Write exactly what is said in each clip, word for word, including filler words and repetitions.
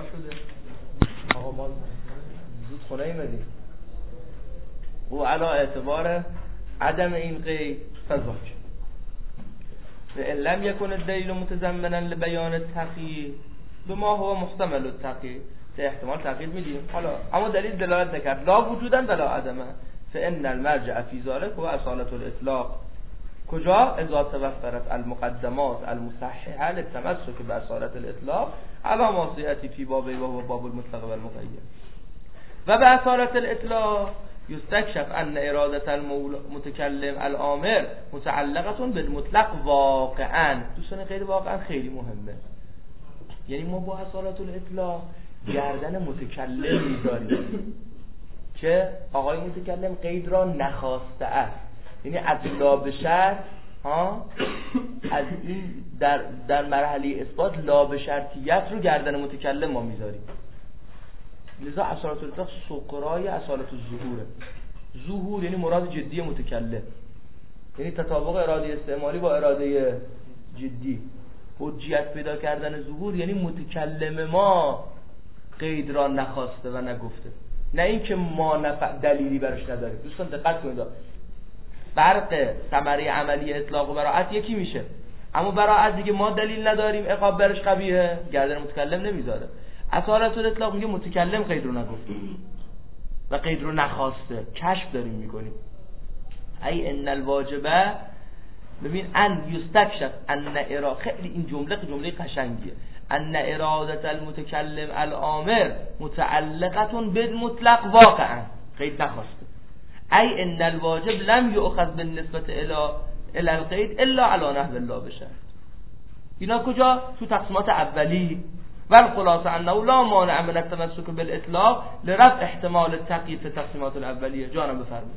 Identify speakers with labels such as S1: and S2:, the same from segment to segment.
S1: شده آقا ما زود خونه ایمدیم و علا اعتبار عدم این قید فضاک و ان لم یکن الدلیل متضمنا لبیان التقیید بما هو محتمل التقیید ده احتمال تقیید میدیم حالا اما دلیل دلالت نکرد لا وجودا ولا عدما فان المرجع فی ذلک هو اصالة الاطلاق کجا اذا توفرت المقدمات المصححه للتمسك باصالة الاطلاق على ما سيأتي في بابه وهو باب المطلق والمقيد و باصالة الاطلاق یستکشف ان اراده المتکلم الامر متعلقه بالمطلق واقعا. دوستان غیر واقعا خیلی مهمه، یعنی ما با اصالت الاطلاق گردن متکلم میذاریم که آقای متکلم قید را نخواسته است، یعنی از لا به شرط ها از این در در مرحله اثبات لا به شرطیت رو گردن متکلم ما میذاریم. لذا اصالت الاطلاق سقرای اصالت الظهوره. ظهور یعنی مراد جدی متکلم، یعنی تطابق اراده استعمالی با اراده جدی. حجیت پیدا کردن ظهور یعنی متکلم ما قید را نخواسته و نگفته، نه اینکه ما نفع دلیلی براش نداریم. دوستان دقت کنید، فرق ثمره عملی اطلاق و براعت یکی میشه، اما براعت دیگه ما دلیل نداریم عقاب برش قبیحه گردن متکلم نمیذاره. اصالت الاطلاق میگه متکلم قید رو نگفته و قید رو نخواسته، کشف داریم میکنیم. ای ان الواجبه، ببین ان یستکشف ان اراده، خیلی این جمله جمله قشنگیه، ان اراده المتکلم الامر متعلقه بالمطلق واقعا، قید نخواسته. ای ان الواجب لم یؤخذ بالنسبه الى الى القید الا علی نحو لا بشرط. اینا کجا؟ تو تقسیمات اولی. والخلاصه انه لا مانع من التمسك بالاطلاق لرفع احتمال التقیید في التقسیمات الاولیه. جانم بفرمایید.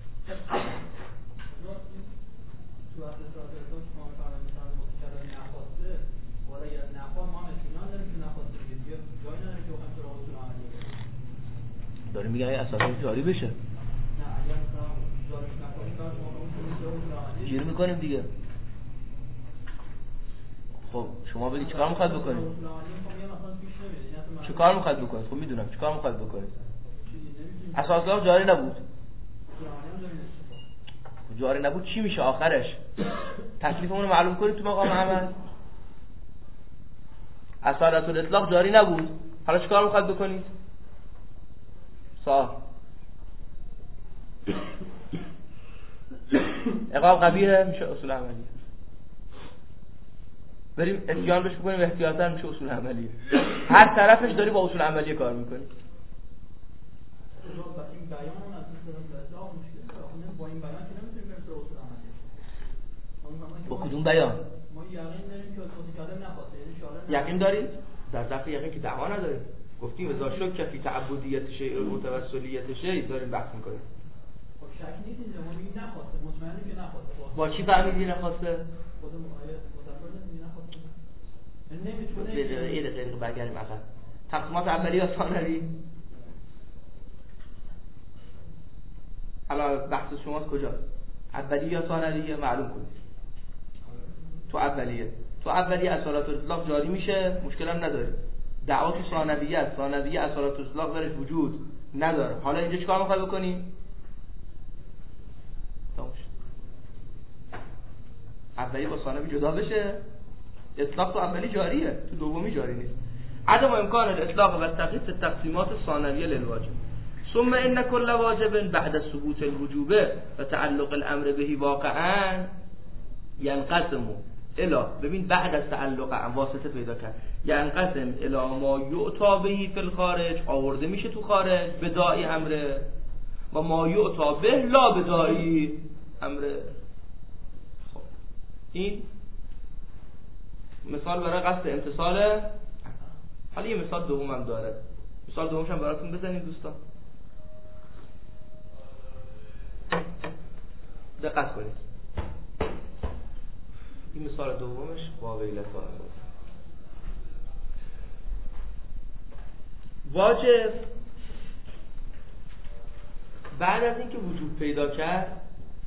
S1: داریم میگه ای اساسا جاری بشه، گیر میکنیم دیگه. خب شما بگید چیکار میخواد بکنید؟ چیکار میخواد بکنید؟ خب میدونم چیکار میخواد بکنید. اساسا جاری نبود، جاری نبود چی میشه آخرش؟ تکلیفمون رو معلوم کنید تو مقام عمل. اصالت الاطلاق جاری نبود، حالا چیکار میخواد بکنید؟ صح عقاب قبیحه میشه اصول عملی، بریم اتیان بهش بکنیم احتیاطاً میشه اصول عملی. هر طرفش داری با اصول عملی کار میکنی. با کدوم بیان؟ ما یقین داریم که متکلم نخواسته، یعنی شارع یقین دارید؟ در ضعف یقین که دعوا نداریم. گفتیم اذا شک فی تعبدیت شیء و متوسلیت شیء داریم بحث میکنیم. خب شک نیست اینجا، ما میگیم نخواسته، مطمئنیم که نخواسته. با چی فهمیدی نخواسته؟ خود آیه متفرد نخواسته. نمیتونه یه دقیقه برگردیم عقب. تقسیمات اولیه یا ثانوی؟ حالا بحث شماست کجا؟ اولیه یا ثانویه معلوم کنید. تو اولیه تو اولیه اصالت الاطلاق جاری میشه، مشکل هم نداره. دعوا تو ثانویه است، ثانویه اصالت الاطلاق درش وجود نداره. حالا اینجا چیکار میخوای بکنی؟ اولی با ثانوی جدا بشه، اطلاق تو اولی جاریه، تو دومی جاری نیست. عدم امکان الاطلاق و تقیید في التقسیمات الثانویه للواجب. ثم ان كل واجب بعد ثبوت الوجوب و تعلق الامر به واقعا ينقسم الى، ببین بعد از تعلق واسطه پیدا کرد، ينقسم الى ما یعطا به فی الخارج، آورده میشه تو خارج بداعی امر، و ما یعطا به لا بداعی امر. خب این مثال برای قصد امتصال. حالا یه مثال دوم هم داره، مثال دومش هم براتون بزنیم دوستان، دقت کنید. این مثال دومش واقعیت واجب بعد از اینکه وجود پیدا کرد،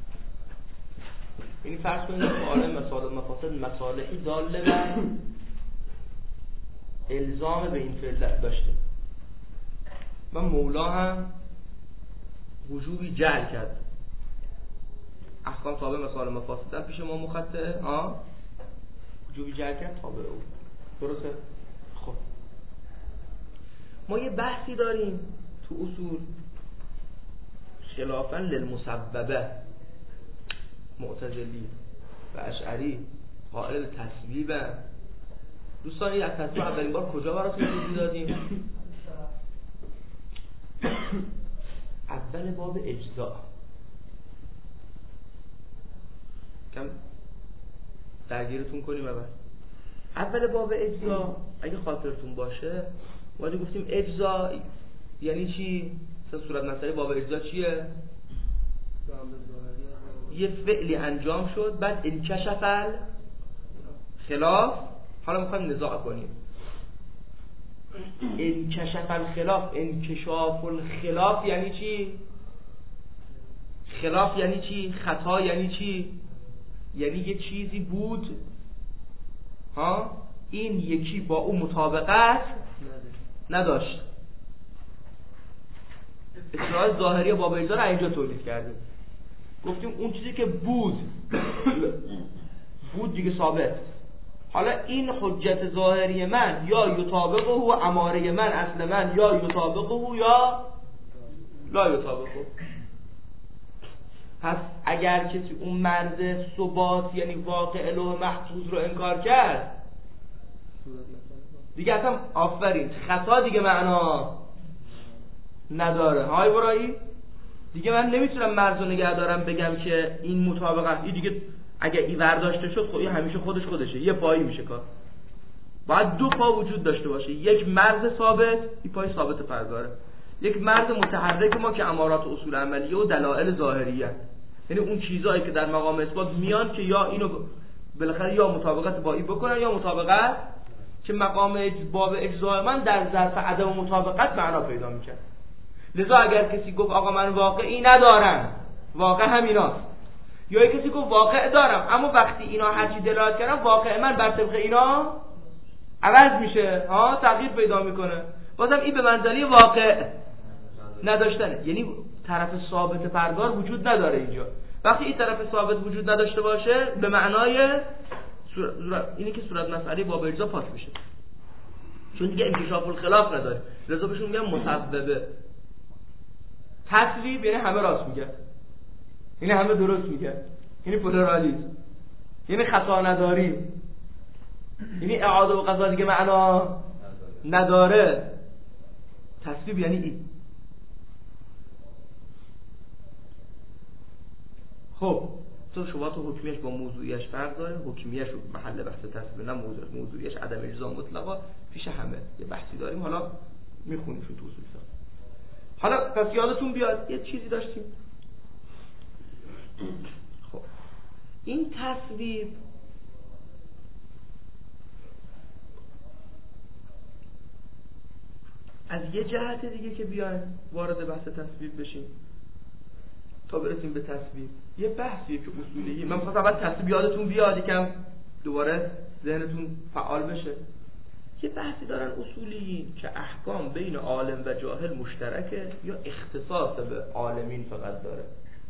S1: یعنی فرض کنید که عالم مصالح مفاسد مصالحی داله بر الزام به این فعل داشته و مولا هم وجوبی جعل کرد. احکام تابع مثال مفاسد پیش ما مخطئه ها وجوبی جعل کرد تابع او. درسته؟ خب ما یه بحثی داریم تو اصول خلافاً للمسببه، معتزلی و اشعری قائل تسبیبه. دوستان این از تسبیب اولین بار کجا براتون توضیح دادیم؟ اول باب اجزا. کم درگیرتون کنیم اول. اول باب اجزا اگه خاطرتون باشه ما گفتیم اجزا یعنی چی؟ مثلا صورت مسئله باب اجزا چیه؟ یه فعلی انجام شد بعد انکشف الخلاف. حالا میخوایم نزاع کنیم. انکشف الخلاف، انکشاف الخلاف یعنی چی؟ خلاف یعنی چی؟ خطا یعنی چی؟ یعنی یه چیزی بود ها این یکی با اون مطابقت نداشت. اصطلاح ظاهری باب اجزا رو اینجا تولید کردیم. گفتیم اون چیزی که بود بود دیگه ثابت. حالا این حجت ظاهری من یا یطابقه و اماره من اصل من یا یطابقه یا لا یطابقه. پس اگر کسی اون مرز ثبات یعنی واقع لوح محفوظ رو انکار کرد دیگه اصلا آفرین خطا دیگه معنا نداره. های برایی دیگه من نمیتونم مرز رو نگه دارم بگم که این مطابقت این دیگه اگه این برداشته شد خب این همیشه خودش خودشه یه پایی میشه کار. باید دو پا وجود داشته باشه، یک مرز ثابت، این پای ثابت پرگاره، یک مرز متحرک ما که امارات و اصول عملیه و دلائل ظاهریه، یعنی اون چیزایی که در مقام اثبات میان که یا اینو بالاخره یا مطابقت با این بکنن یا مطابقت که مقام باب اجزا من در ظرف عدم مطابقت معنا پیدا میکنه. لذا اگر کسی گفت آقا من واقعی ندارم، واقع همیناست، یا کسی گفت واقع دارم اما وقتی اینا هرچی دلالت کردن واقع من بر طبق اینا عوض میشه ها تغییر پیدا میکنه، بازم این به منزله واقع نداشتنه. یعنی طرف ثابت پرگار وجود نداره اینجا. وقتی این طرف ثابت وجود نداشته باشه به معنای اینی که صورت مسئله باب اجزا پاک میشه، چون دیگه انکشاف الخلاف نداره. لذا بهشون میگن مسببه. تسلیب یعنی همه راست میگه، یعنی همه درست میگه، یعنی پلورالیسم، یعنی خطا نداری، یعنی اعاده و قضا دیگه معنا نداره. تسلیب یعنی این. خب تو شبهات و حکمیش با موضوعیش فرق داره. حکمیش و محل بحث تسلیب نه موضوع موضوعیش عدم اجزا مطلقا پیش همه یه بحثی داریم، حالا میخونیم تو اصول فقه. حالا پس یادتون بیاد یه چیزی داشتیم. خب این تصویب از یه جهت دیگه که بیایم وارد بحث تصویب بشیم تا برسیم به تصویب، یه بحثیه که اصولیه. من می‌خواستم اول تصویب یادتون بیاد یکم دوباره ذهنتون فعال بشه. یه بحثی دارن اصولیین که احکام بین عالم و جاهل مشترکه یا اختصاص به عالمین فقط داره.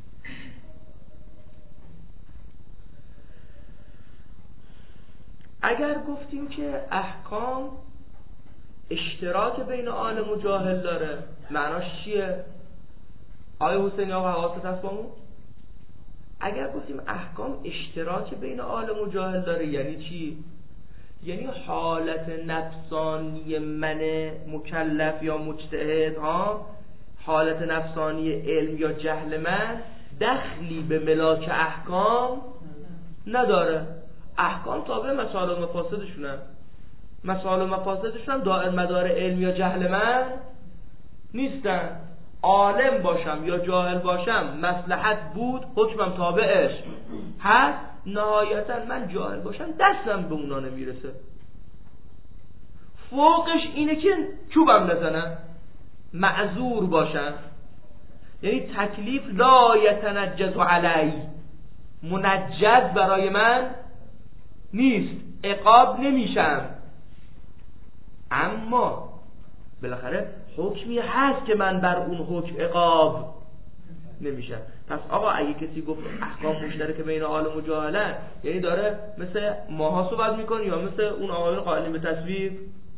S1: اگر گفتیم که احکام اشتراک بین عالم و جاهل داره معناش چیه؟ آقای حسینی آقا حواست هست با اون؟ اگر گفتیم احکام اشتراک بین عالم و جاهل داره یعنی چی؟ یعنی حالت نفسانی من مکلف یا مجتهد ها، حالت نفسانی علم یا جهل من دخلی به ملاک احکام نداره. احکام تابع مسائل و مفاسدشونه، مسائل و مفاسدشون دائر مدار علم یا جهل من نیستن. عالم باشم یا جاهل باشم مصلحت بود حکمم تابعش هست، نهایتا من جاهل باشم دستم به اونا نمیرسه. فوقش اینه که چوبم نزنم، معذور باشم، یعنی تکلیف لا یتنجز علی، منجز برای من نیست، عقاب نمیشم. اما بالاخره حکمی هست که من بر اون حکم عقاب نمیشه. پس آقا اگه کسی گفت احکام مشترک بین عالم و جاهلن، یعنی داره مثل ماها صحبت میکنه یا مثل اون آقایون قائلین به تصویب؟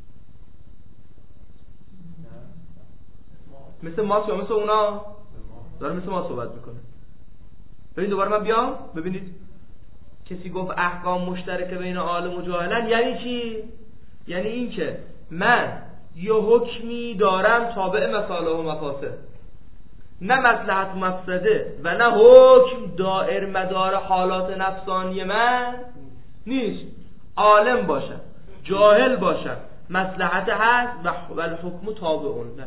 S1: مثل ماست یا مثل اونا؟ داره مثل ما صحبت میکنه. ببین دوباره من بیام ببینید کسی گفت احکام مشترک بین عالم و جاهلن یعنی چی؟ یعنی این که من یه حکمی دارم تابع مصالح و مفاسد، نه مصلحت و مفسده و نه حکم دائر مدار حالات نفسانی من نیست. عالم باشم جاهل باشم مصلحت هست و الحکم تابع له.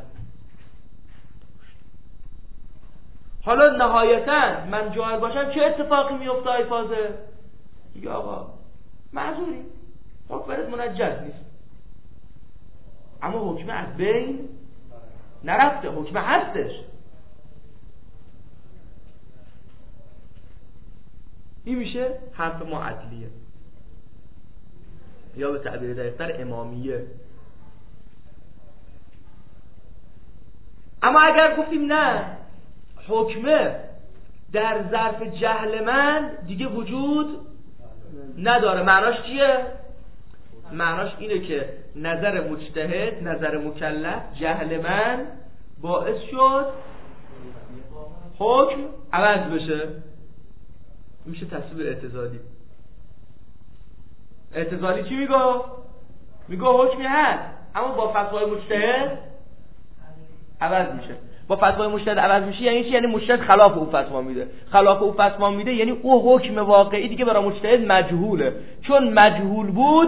S1: حالا نهایتا من جاهل باشم چه اتفاقی میفته ای فاضل؟ یا آقا معذوری، حکمت منجز نیست، اما حکم از بین نرفته، حکم هستش. این میشه حرف ما عدلیه، یا به تعبیر دقیق‌تر امامیه. اما اگر گفتیم نه، حکمه در ظرف جهل من دیگه وجود نداره، معناش چیه؟ معناش اینه که نظر مجتهد، نظر مکلف، جهل من باعث شد حکم عوض بشه. میشه تصویر اعتزالی. اعتزالی چی میگه؟ میگه حکمی هست اما با فتوای مجتهد عوض میشه. با فتوای مجتهد عوض میشه یعنی چی؟ یعنی مجتهد خلاف او فتوا میده. خلاف او فتوا میده یعنی او حکم واقعی دیگه برای مجتهد مجهوله، چون مجهول بود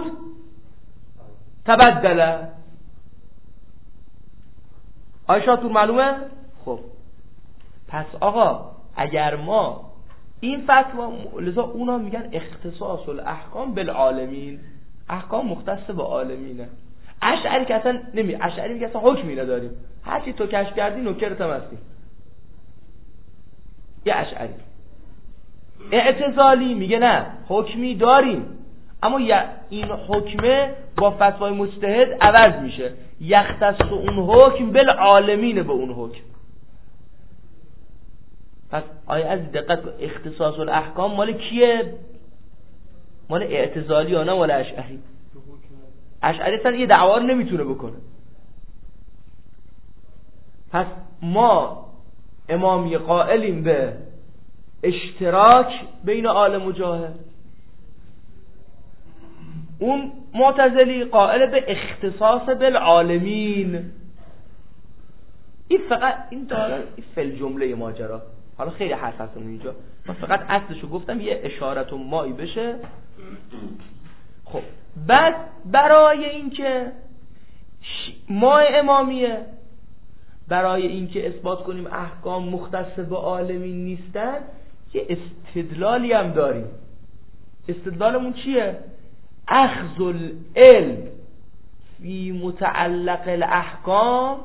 S1: تبدله. آیشا تو معلومه؟ خب پس آقا اگر ما این فتوا، لذا اونا میگن اختصاص الاحکام بالعالمین، احکام مختص به عالمینه. اشعری که اصلا نمی اشعری میگه اصلا حکمی نداریم، هرچی تو کشف کردی نوکرت هم هستی. یه اشعری. اعتزالی میگه نه حکمی داریم اما این حکمه با فتوای مجتهد عوض میشه، یختص اون حکم بالعالمین به اون حکم. پس آیا از دقت اختصاص الاحکام مال کیه؟ مال اعتزالی یا نه مال اشعری؟ اشعری اصلا یه دعوا رو نمیتونه بکنه. پس ما امامی قائلیم به اشتراک بین عالم و جاهل، اون معتزلی قائل به اختصاص بالعالمین. این فقط این داره این فل جمله ماجرا. حالا خیلی حرف هستم اینجا، من فقط اصلشو گفتم یه اشارت و مایی بشه. خب بعد برای اینکه ما امامیه، برای اینکه اثبات کنیم احکام مختص به عالمین نیستن، یه استدلالی هم داریم. استدلالمون چیه؟ اخذ العلم فی متعلق الاحکام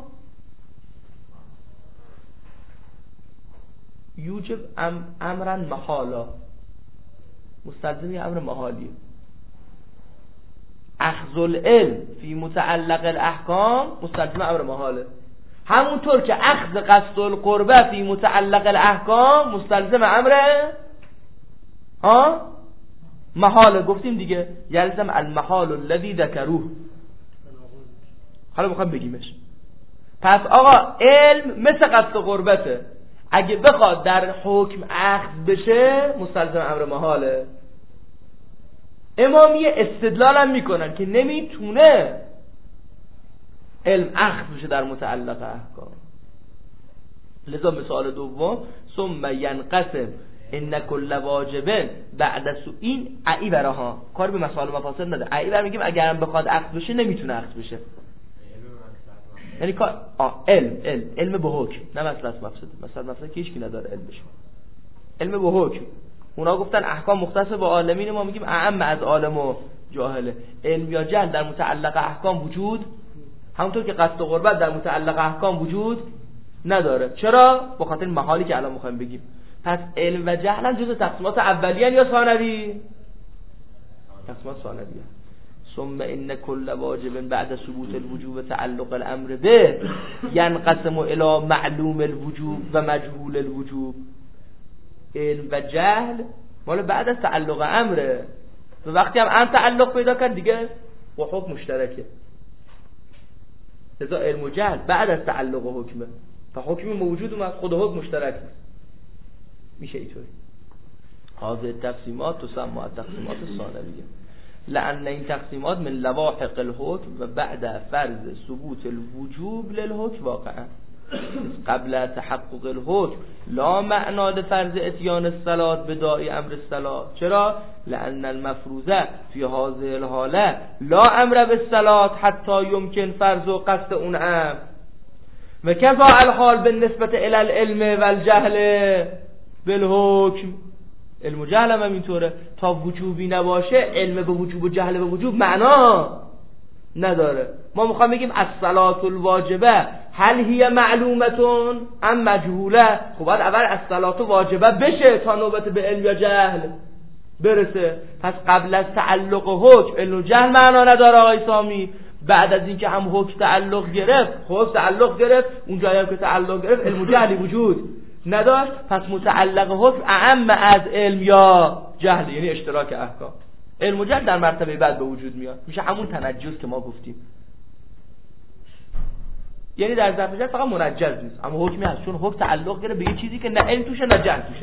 S1: یوجب ام امرا محالا، مستلزم یه امر محالیه. اخذ العلم فی متعلق الاحکام مستلزم امر محاله، همونطور که اخذ قصد القربه فی متعلق الاحکام مستلزم امر ها محاله. گفتیم دیگه یلزم المحال الذی ذکروه. حالا میخوام بگیمش. پس آقا علم مثل قصد قربته، اگه بخواد در حکم اخذ بشه مستلزم امر محاله. امامیه استدلال هم میکنن که نمیتونه علم اخذ بشه در متعلق احکام. لذا مثال دوم ثم ینقسم ان کل واجب بعد سو، این ای براها کار به مسائل مفاسد نده. ای برا میگیم اگرم بخواد اخذ بشه نمیتونه اخذ بشه، یعنی کار آه علم علم علم به حکم، نه مصلحت مفسد. مثلا مثلا که هیچ کی نداره علم بشه، علم به حکم. اونا گفتن احکام مختص به عالمین، ما میگیم اعم از عالم و جاهله. علم یا جهل در متعلق احکام وجود، همونطور که قصد و قربت در متعلق احکام وجود نداره. چرا؟ به خاطر محالی که الان میخوایم بگیم. پس علم و جهل جزء تقسیمات اولیه یا ثانوی؟ تقسیمات ثانویه. ثم ان كل واجب بعد ثبوت الوجوب تعلق الامر به ينقسم الى معلوم الوجوب و مجهول الوجوب. علم و جهل مال بعد از تعلق امره و وقتی هم ان تعلق پیدا کرد دیگه با حکم مشترکه. لذا علم و جهل بعد از تعلق حکمه تا حکم موجود اومد خود حکم مشترک میشه. اینطوری هذه تقسیمات تسمى تقسیمات ثانویه لأن این تقسیمات من لواحق الحکم و بعد فرض ثبوت الوجوب للحکم واقعا قبل تحقق الحکم لا معنا لفرض اتیان الصلاة بداعی امر الصلاة. چرا؟ لأن المفروضه في هذه الحاله لا امر بالصلاة حتى يمكن فرض و قصد اون امر و کذا الحال بالنسبه الى العلم والجهل بالحکم. علم و جهل هم اینطوره، تا وجوبی نباشه علم به وجوب و جهل به وجوب معنا نداره. ما میخوام بگیم الصلاة الواجبه هل هی معلومتون ام مجهوله؟ خب باید اول الصلاة واجبه بشه تا نوبت به علم یا جهل برسه. پس قبل از تعلق حکم علم و جهل معنا نداره آقای سامی. بعد از اینکه هم حکم تعلق گرفت، خب تعلق گرفت، اون جایی هم که تعلق گرفت علم و جهلی وجود نداشت. پس متعلق حکم اعم از علم یا جهل، یعنی اشتراک احکام. علم و جهل در مرتبه بعد به وجود میاد، میشه همون تنجز که ما گفتیم. یعنی در ظرف جهل فقط منجز نیست اما حکمی هست، چون حکم تعلق گرفت به یه چیزی که نه علم توشه نه جهل توشه.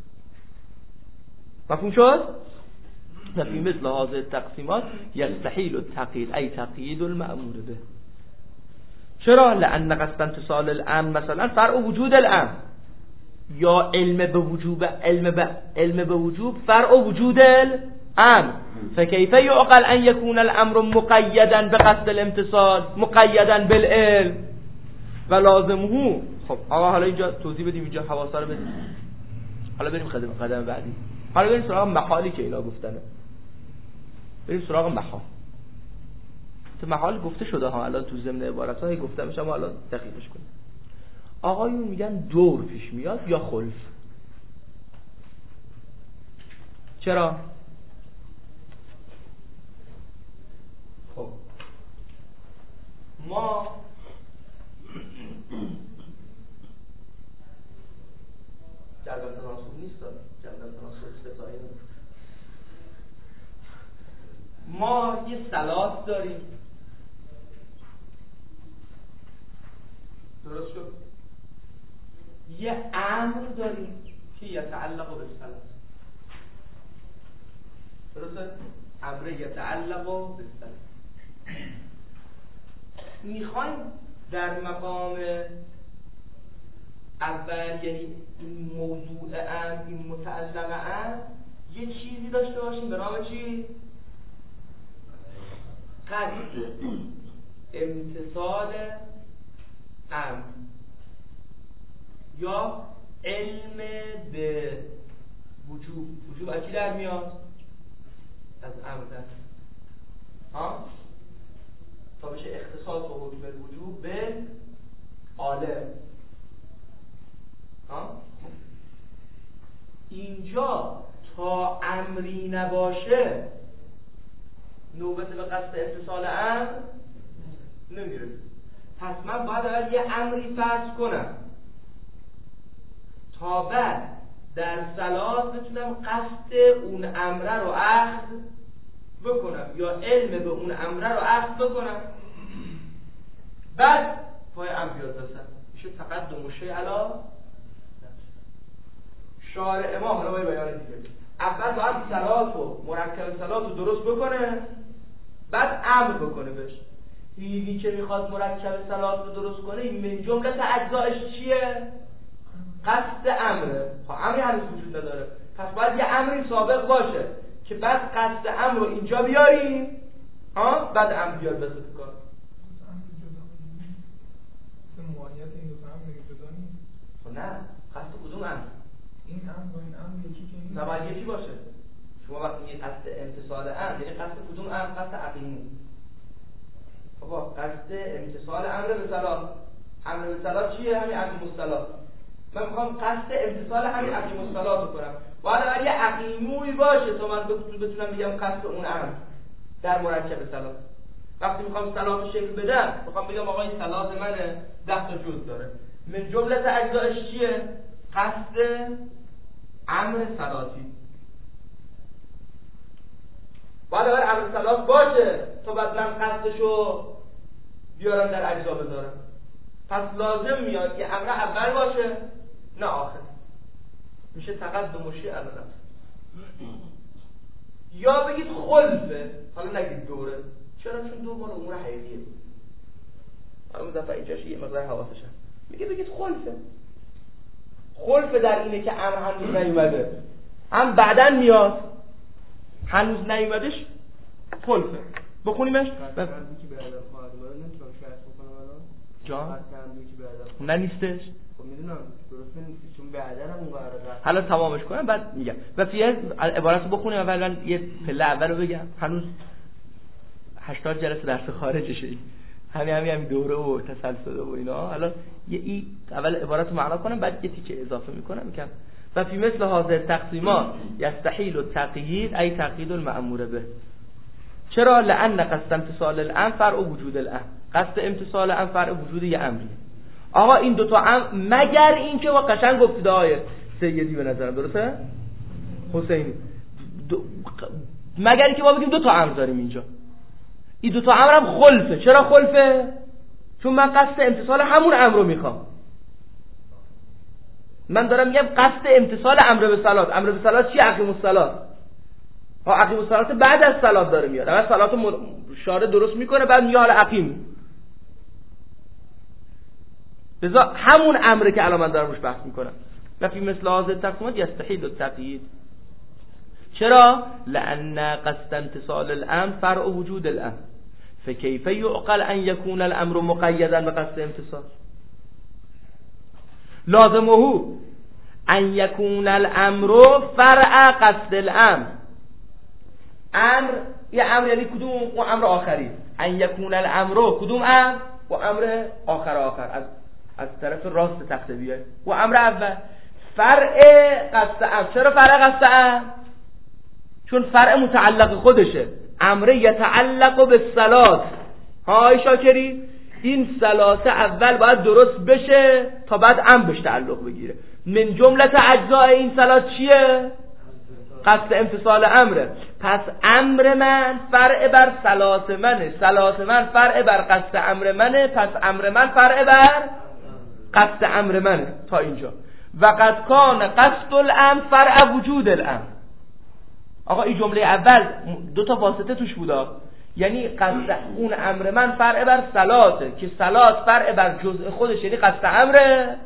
S1: مفهوم شد؟ فی مثل هذه التقسیمات یستحیل التقیید ای تقیید المأمور به. چرا؟ لأن قصد امتصال الامر مثلا فرع وجود الامر، یا علم به وجوب علم به علم به وجوب فرع وجود الامر. فكيف يعقل ان يكون الامر مقيدا بقصد الامتصال مقيدا بالعلم و لازمه. خب آقا حالا اینجا توضیح بدیم، اینجا حواسا رو بدیم. حالا بریم قدم قدم بعدی. حالا بریم سراغ محالی که اینا گفتنه. بریم سراغ محال. تو محال گفته شده ها، الان تو ضمن عبارت ها گفته میشه، ما الان دقیقش کنیم. آقایون میگن دور پیش میاد یا خلف. چرا؟ خب ما جلب تناسب نیست، جلب تناسب ستایی نیست. ما یه صلات داریم، درست شد؟ یه امر داریم که یتعلق بالصلاة، درسته؟ امر یتعلق بالصلاة. میخوایم در مقام اول، یعنی این موضوع امر، این متعلق امر، یه چیزی داشته باشیم به نام چی؟ قصد امتصال امر یا علم به وجوب. وجوب از چی در میاد؟ از امر در ها؟ تا بشه اختصاص و حکم الوجوب به عالم ها؟ اینجا تا امری نباشه نوبت به قصد اتصال امر نمیرسه. پس من باید اول یه امری فرض کنم تا بعد در صلات بتونم قصد اون امره رو اخذ بکنم یا علم به اون امره رو اخذ بکنم، بعد پای امر بیاد وسط. میشه تقدم شیء علی شارع ما. حالا باید بیان دیگه، اول باید صلات و مرکب صلات رو درست بکنه، بعد امر بکنه بهش. دیدی که میخواد مرکب صلات رو درست کنه، این من جمله اجزایش چیه؟ قصد امره. خب امری هنوز وجود نداره، پس باید یه امری سابق باشه که بعد قصد امر رو اینجا بیاریم ها، بعد امر بیاد وسط کار.
S2: موانعیت این دو تا امر جدا نیست.
S1: خب نه، قصد کدوم امر؟
S2: این امر با این امر یکی که نیست.
S1: نه باید یکی باشه. شما وقتی میگید قصد امتصال امر، یعنی قصد کدوم امر؟ قصد عقیمو. خب قصد امتصال امر به صلاح. امر به صلاح چیه؟ همین عقیم الصلاة. من میخوام قصد امتصال همین عقیم الصلاة رو کنم. باید اول یه عقیموی باشه تا من بتونم بگم قصد اون امر. در مرکب صلات. وقتی میخوام صلات شکل بدم، میخوام بگم آقا این صلات منه ده تا جزء داره. من جمله اجزایش چیه؟ قصد امر صلاتی. باید اول امر صلات باشه تا بعد من قصدشو بیارم در اجزا بذارم. پس لازم میاد که امر اول باشه نه آخر. میشه تقدم و شیء اول. یا بگید خلفه، حالا نگید دوره. چرا؟ چون دور مال امور حیاتیه. اون دفعه اینجاش یه مقدار حواسش هست. میگه بگید خلفه. خلفه در اینه که امر هنوز نیومده. هم بعداً میاد. هنوز نیومدش خلفه. بخونیمش؟
S3: قصد عمدی که به ادب خواهد اومده نمیتونم شرط بکنم الان؟
S1: جان؟
S3: قصد عمدی که به ادب
S1: نه نیستش؟
S3: خب میدونم درسته نیستی چون بعدن هم اون قراره
S1: حالا تمامش کنم بعد میگم. و فیه عبارت رو بخونیم اولا یه پله اول رو بگم. هنوز هشتاد جلسه درس خارجشه. همین همین همین دوره و تسلسل و اینا. حالا یه ای اول عبارت رو معنا کنم بعد یه تیکه اضافه میکنم میگم و فی مثل هذه تقسیمات یستحیل التقیید ای تقیید المأمور به. چرا؟ لأن قصد امتصال الامر فرع وجود الامر. قصد امتصال امر فرع وجود یه امریه. آقا این دوتا امر مگر این که با قشنگ گفتید آیه سیدی به نظرم درسته؟ حسینی دو... مگر این که ما بگیم دوتا امر داریم اینجا. این دوتا امر هم خلفه. چرا خلفه؟ چون من قصد امتصال همون امر رو میخوام. من دارم میگم قصد امتصال امر به صلات. امر به صلات چی؟ اقیم الصلات. ها اقیم الصلات بعد از صلات داره میاد. اول صلات رو شارع درست میکنه بعد میگه حالا اقیم. لذا همون امره که الان من دارم روش بحث میکنم. و فی مثل هذه التقسیمات یستحیل التقیید. چرا؟ لأن قصد امتصال الامر فرع وجود الامر. فكيف يعقل ان يكون الامر مقيدا بقصد امتصال؟ لازمه ان يكون الامر فرع قصد الامر. امر یه امر یعنی کدوم؟ و امر آخری. ان يكون الامر کدوم امر؟ و امر آخر آخر از از طرف راست تخته بیای. و امر اول فرع قصد امر. چرا فرع قصد امر؟ چون فرع متعلق خودشه. امر یتعلق به صلات. های شاکری این صلات اول باید درست بشه تا بعد امر بهش تعلق بگیره. من جمله اجزای این صلات چیه؟ قصد امتصال امره. پس امر من فرع بر صلات منه. صلات من فرع بر قصد امر منه. پس امر من فرع بر قصد امر منه. تا اینجا و قد کان قصد الامر فرع وجود الامر. آقا این جمله اول دو تا واسطه توش بودا. یعنی قصد اون امر من فرع بر صلاته که صلات فرع بر جزء خودش یعنی قصد امره.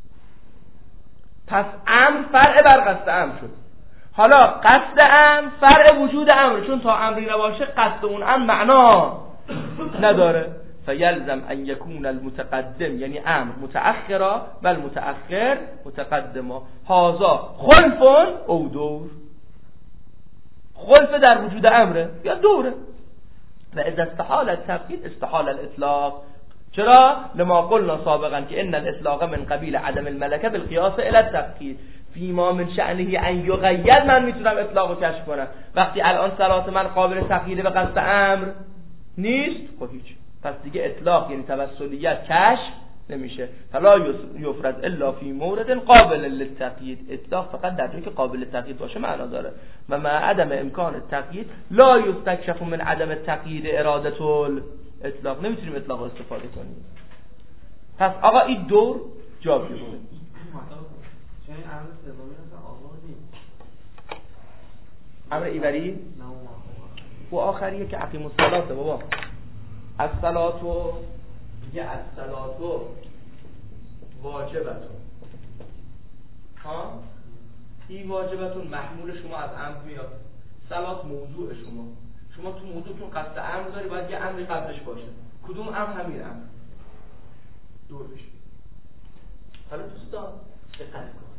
S1: پس امر فرع بر قصد امر شد. حالا قصد امر فرع وجود امر، چون تا امری نباشه قصد اون امر معنا نداره. فیلزم ان یکون المتقدم یعنی امر متأخرا و المتأخر متقدما. هذا خلف او دور. خلف در وجود امره یا دوره. و اذا استحال التقیید استحال الاطلاق. چرا؟ لما قلنا سابقا که ان الاطلاق من قبیل عدم الملکه بالقیاس الى التقیید. فیما من شأنه ان یقید. من میتونم اطلاق رو کشف کنم. وقتی الان صلات من قابل تقیید به قصد امر نیست، خب هیچ. پس دیگه اطلاق یعنی توسلیت کشف نمیشه. فلا یفرض الا فی مورد قابل للتقیید. اطلاق فقط در جایی که قابل تقیید باشه معنا داره. و مع عدم امکان التقیید لا یستکشف من عدم التقیید اراده الاطلاق. نمیتونیم اطلاق استفاده کنیم. پس آقا این دور جا بیاره.
S3: چون این امر سومی مثلا آقا نیست.
S1: امر ایوری؟
S3: نه
S1: و آخریه که اقیم الصلاة بابا. الصلاة یه الصلاة واجبتون. ها؟ این واجبتون محمول شما از امر میاد. صلات موضوع شما. شما تو موضوعتون قصد امر داری، باید یه امری قبلش باشه. کدوم امر؟ همین امر. دور بشه. حالا دوستان دقت کن.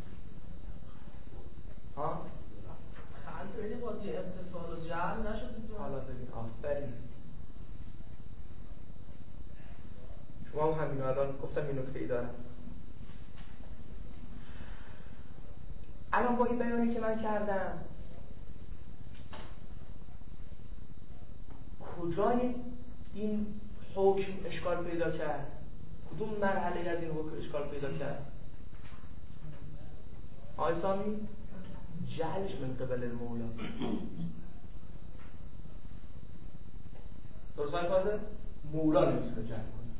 S1: ها؟
S4: خیلی بازی اتصال و جعل نشد.
S1: حالا ببین آفرین. شما هم همینو الان گفتم این نکته ای دارم. الان با این بیانی که من کردم کجای این حکم اشکال پیدا کرد؟ کدوم مرحله از این حکم اشکال پیدا کرد؟ آقای سامی جهلش من قبل المولا. درست های فاضل؟ مولا نمیتونه جهل کنه.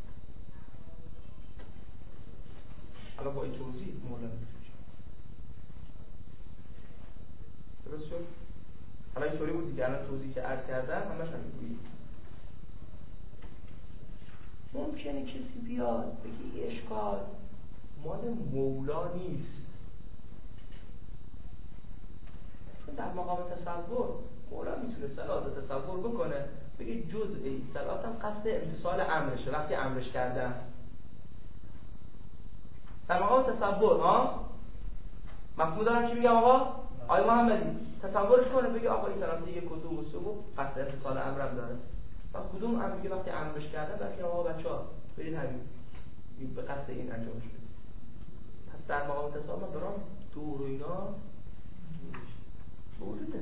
S1: حالا با این توضیح مولا نمیتونه جهل. درست شد؟ حالا این طوری بود دیگه، الان توضیح که عرض کردم همش همین. ممکنه کسی بیاد بگه این اشکال مال مولا نیست، چون در مقام تصور مولا میتونه صلاح تصور بکنه، بگه جزئی صلاح هم قصد امتصال امرشه وقتی امرش کردم. در مقام تصور ها مفهوم دارم چی میگم آقا؟ آقای محمدی تصورش کنه بگه آقا این طرف دیگه کدوم و سو قصد امتصال امرم داره. پس کدوم امر میگه وقتی امرش کردم بلکه آقا بچه‌ها برید همین به قصد این انجامش بدید. پس در مقام تصور من برام دور و اینا موجوده.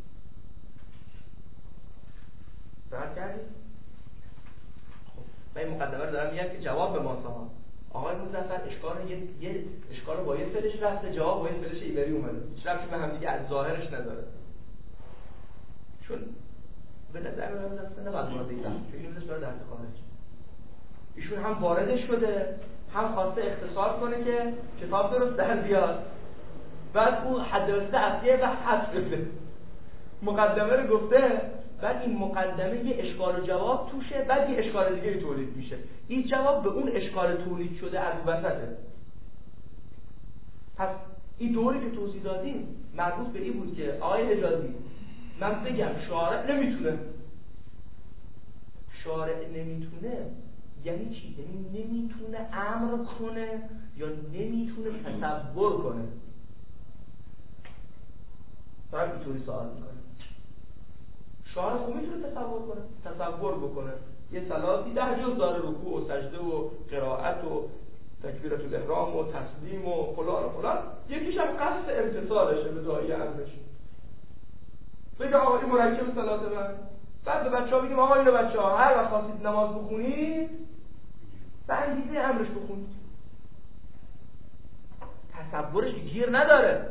S1: فرق کردید؟ خب من این مقدمه رو دارم میگم که جواب به ما ها آقای مظفر اشکال یه یه اشکال با یه فلش رفته، جواب با یه فلش ایبری اومده، هیچ ربطی به هم دیگه از ظاهرش نداره. چون به نظر من اصلا نباید وارد این بحث چون این داره در خارج. ایشون هم واردش شده، هم خواسته اختصار کنه که کتاب درست در بیاد. بعد اون حداثه اصلیه و حذف بده. مقدمه رو گفته، بعد این مقدمه یه اشکال و جواب توشه، بعد یه اشکال دیگه تولید میشه. این جواب به اون اشکال تولید شده از وسطه. پس این دوری که توضیح دادیم مربوط به این بود که آقای حجازی من بگم شارع نمیتونه. شارع نمیتونه یعنی چی؟ یعنی نمیتونه امر کنه یا نمیتونه تصور کنه. دارم اینطوری سوال میکنه. شارع خوب میتونه تصور کنه، تصور بکنه یه صلاتی ده جز داره، رکوع و سجده و قرائت و تکبیرت الاحرام و تسلیم و فلان و فلان، یکیش هم قصد امتصالشه به داعی امرش. بگه آقا این مرکب صلات من، بعد به بچه ها بگیم آقا اینو بچه ها هر وقت خواستید نماز بخونید به انگیزه امرش بخونید. تصورش گیر نداره.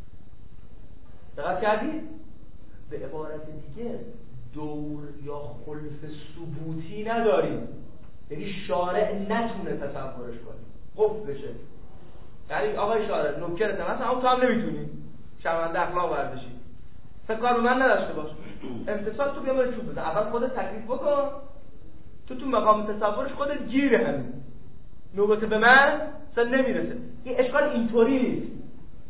S1: دقت کردید؟ به عبارت دیگه دور یا خلف ثبوتی نداریم، یعنی شارع نتونه تصورش کنه، قفل بشه. یعنی آقای شارع نوکرت مثلا اون تو هم نمیتونی شرمنده اخلاق ورزشی فکر کار به من نداشته باش، امتصال تو بیامونه چوب بزن، اول خودت تکلیف بکن، تو تو مقام تصورش خودت گیره، همین نوبت به من اصلا نمیرسه. این اشکال اینطوری نیست،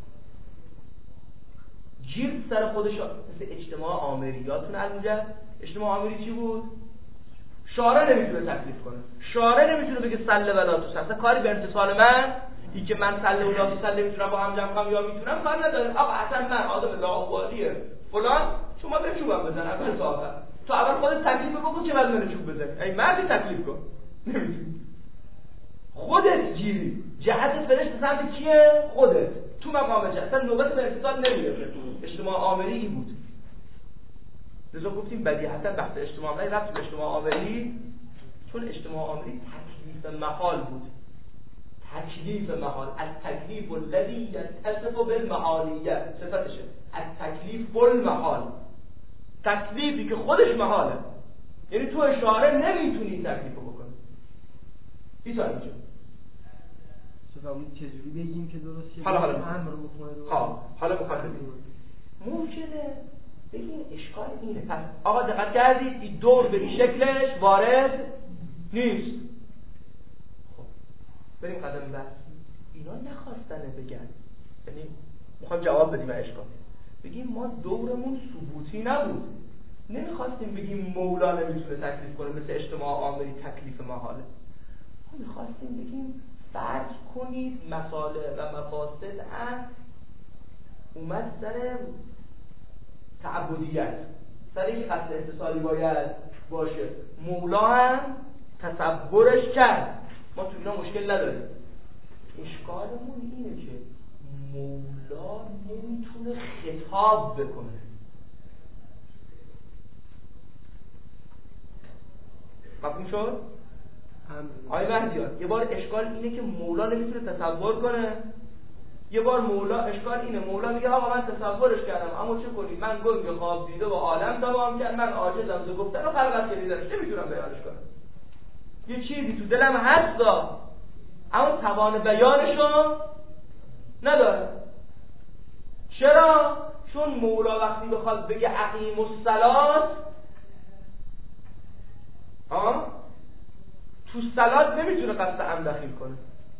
S1: گیر سر خودش مثل اجتماع آمریاتون علوجه. اجتماع آمری چی بود؟ شارع نمیتونه تکلیف کنه، شارع نمیتونه بگه سله ولا تو سله، کاری به امتصال من این که من سله و لا تو سله میتونم با هم جمع کنم یا میتونم کار نداره. آقا اصلا من آدم لاابالیه فلان، شما به چوبم بزن اول تا آخر، تو اول خودت تکلیف بکن که بعد من چوب بزنی. ای مردی تکلیف کن، نمیتونی، خودت گیری، جهت فرش به سمت کیه؟ خودت. تو مقام جهت اصلا نوبت به امتصال نمیرسه. اجتماع آمری این بود. لذا گفتیم بدیهیاً بحث اجتماع آمری رفت به اجتماع آمری، چون اجتماع آمری تکلیف محال بود. تکلیف محال، از تکلیف الذی یتصف بالمحالیه، صفتشه از تکلیف المحال، تکلیفی که خودش محاله، یعنی تو اشاره نمیتونی تکلیف رو بکنی. این اینجا
S5: شفاهی چجوری بگیم که درسته؟
S1: حالا حالا
S5: امر بکنه درسته.
S1: ها حالا بخواد ممکنه بگیم اشکال اینه. پس آقا دقت کردید این دور به این شکلش وارد نیست. خب بریم قدم بعد. اینا نخواستنه بگن، یعنی میخوام جواب بدیم اشکال. بگیم ما دورمون ثبوتی نبود، نمیخواستیم بگیم مولا نمیتونه تکلیف کنه مثل اجتماع آمری تکلیف محاله. ما میخواستیم بگیم فرض کنید مصالح و مفاسد هست اومد سر تعبدیت، سر اینکه قصد اتصالی باید باشه، مولا هم تصورش کرد. ما تو اینا مشکل نداریم. اشکالمون اینه که مولا نمیتونه خطاب بکنه. مفهوم شد؟ آیه مهدیان یه بار اشکال اینه که مولا نمیتونه تصور کنه، یه بار مولا اشکال اینه مولا میگه آقا من تصورش کردم اما چه کنیم من گنگ خواب دیده و عالم تمام کرد، من عاجزم ز گفتن و خلقت شنیدنش نمیتونم بیانش کنم. یه چیزی تو دلم هست اما توان بیانشو نداره. چرا؟ چون مولا وقتی بخواد بگه اقیم الصلاة ها تو صلات نمیتونه قصد امر دخیل کنه،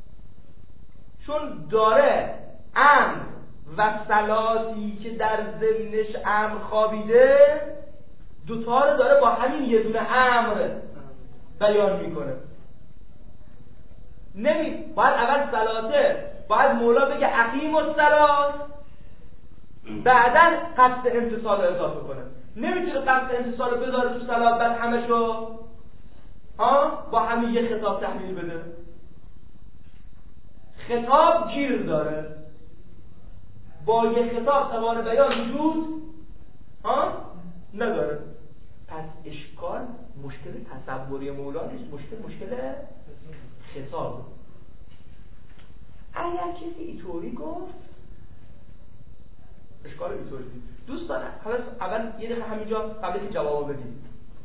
S1: چون داره امر و صلاتی که در ضمنش امر خوابیده دوتا رو داره با همین یه دونه امر بیان میکنه. نمی باید اول صلاته باید مولا بگه اقیم الصلاة بعدن قصد امتصال رو اضافه کنه. نمیتونه قصد امتصال رو بذاره تو صلات بعد همشو ها با همین یه خطاب تحلیل بده. خطاب گیر داره، با یه خطاب توان بیان وجود ها نداره. پس اشکال مشکل تصوری مولا نیست، مشکل مشکل خطاب. اگر کسی اینطوری گفت اشکال اینطوری دوست دارم اول یه دقیقه همینجا قبل که جواب بدیم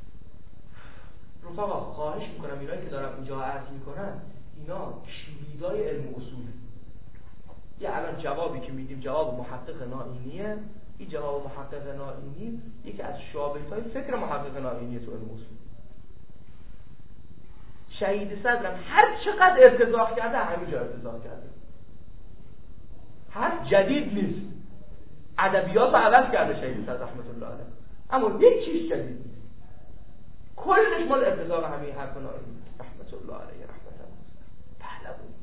S1: رفقا خواهش میکنم اینایی که دارم اینجا عرض میکنن اینا کلیدای علم اصول. یه الان جوابی که میدیم جواب محقق نائینیه، این جواب محقق نائینی یکی از شعبه‌های فکر محقق نائینیه تو علم اصول. شهید صدرم هر چقدر ارتضاح کرده همینجا ارتضاح کرده، حرف جدید نیست، ادبیات رو عوض کرده شهید صدر رحمت الله علیه، اما یک چیز جدید نیست، کلش مال ارتضاح همین حرف نائینی رحمت الله علیه رحمت الله پهلوی.